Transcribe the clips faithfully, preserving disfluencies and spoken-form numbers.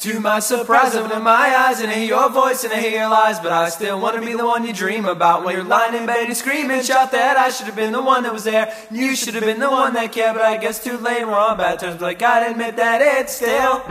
To my surprise, I open my eyes and I hear your voice and I hear your lies. But I still want to be the one you dream about. When you're lying in bed and screaming, shout that I should have been the one that was there. You should have been the one that cared, but I guess too late, we're on bad terms. But I gotta admit that it's still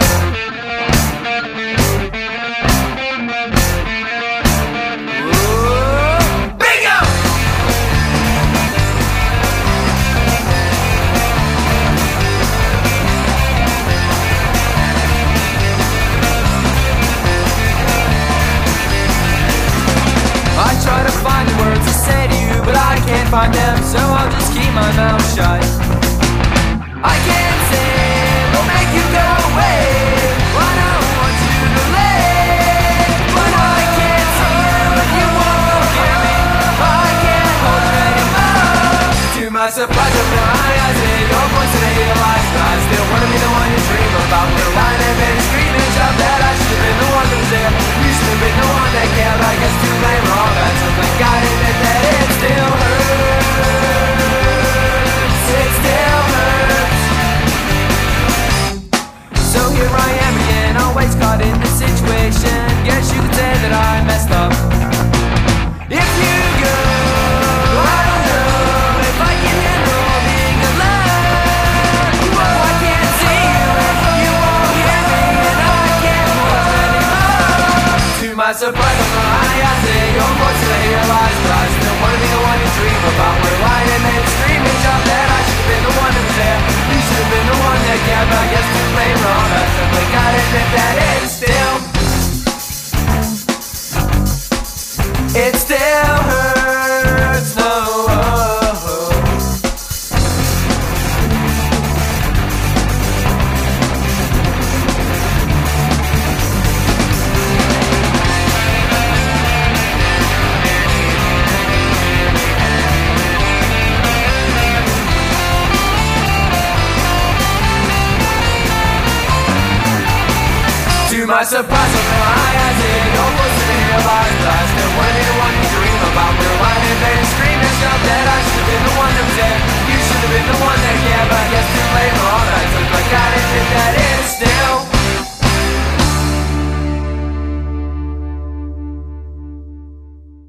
find them, so I'll just keep my mouth shut. I can't sing or make you go away. I don't want you to live, but I can't sing when you won't hear me. I can't hold you anymore. To my surprise, I open my eyes and hear your voice and I hear your lies. But I still wanna be the one you dream about. When you're lying in bed and screaming, shout that I should have been the one that was there. You should have been the one that cared, but I guess too late, we're all bad. So I gotta admit that it still hurts. Always caught in this situation. Guess you could say that I messed up. If you go, I don't know if I can handle being alone. I can't see you and you won't hear me, and I can't hold you anymore. To my surprise, I'm lying, I say your voice and I hear your lies. But I still wanna be the one you dream about. We're lying and then screaming, shout that I should have been the one that was there. You should have been the one that cared, but I guess too late, wrong. I simply gotta admit that it still, it still hurts, no. To my surprise,